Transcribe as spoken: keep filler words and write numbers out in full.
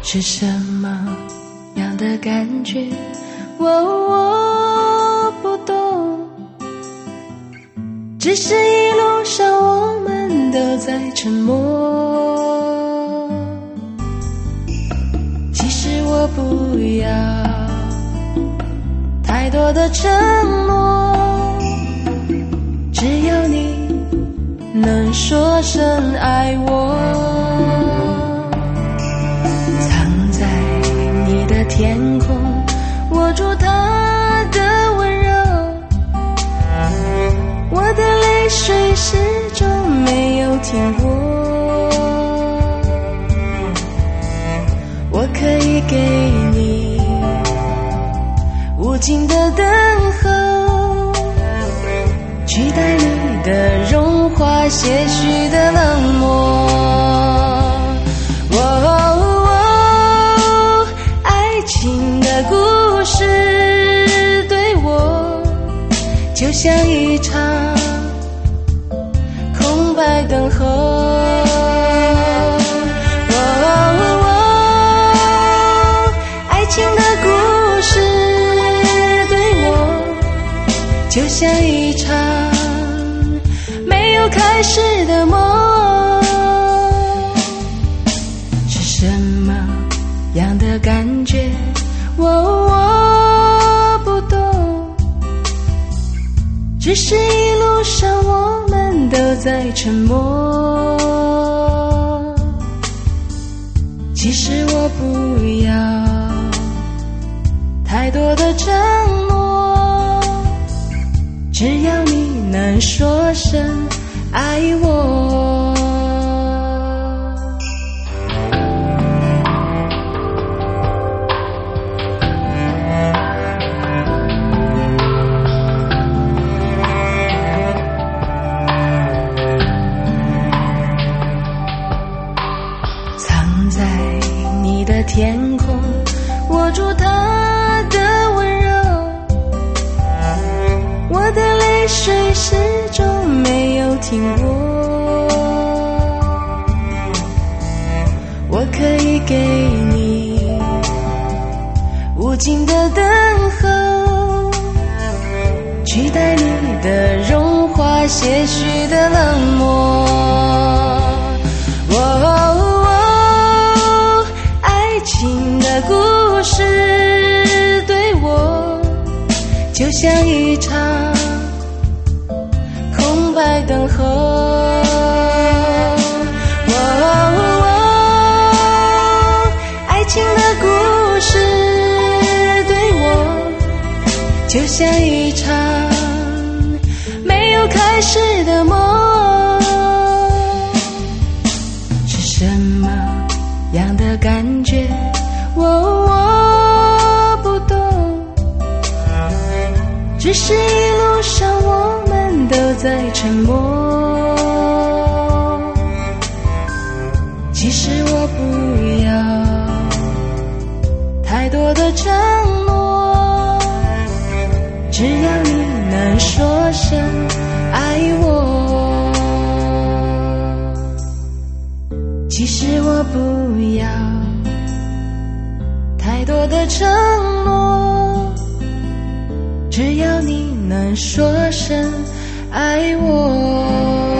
是什么样的感觉？我我不懂，只是一路上我们都在沉默。其实我不要太多的承诺，只要你能说声爱我。藏在你的天空，握住它的温柔，我的泪水始终没有停过。我可以给你无尽的等候，取代你的融化，些许的冷漠。哦哦，爱情的故事对我就像一场空白等候。哦哦，爱情的故事对我就像一场没有开始的梦。是什么样的感觉？我我不懂，只是一路上我们都在沉默。其实我不要太多的承诺，只要你能说声爱我。藏在你的天空，握住它的温柔，我的泪水始终没有停过。我可以给你无尽的等候，取代你的融化，些许的冷漠。哦哦，爱情的故事对我就像一场空白等候。哦哦，爱情的故事对我就像一场没有开始的梦。是什么样的感觉？我我不懂，只是一路上我们都在沉默。其实我不要太多的承诺，只要你能说声爱我。其实我不要太多的承诺，只要你能说声爱我。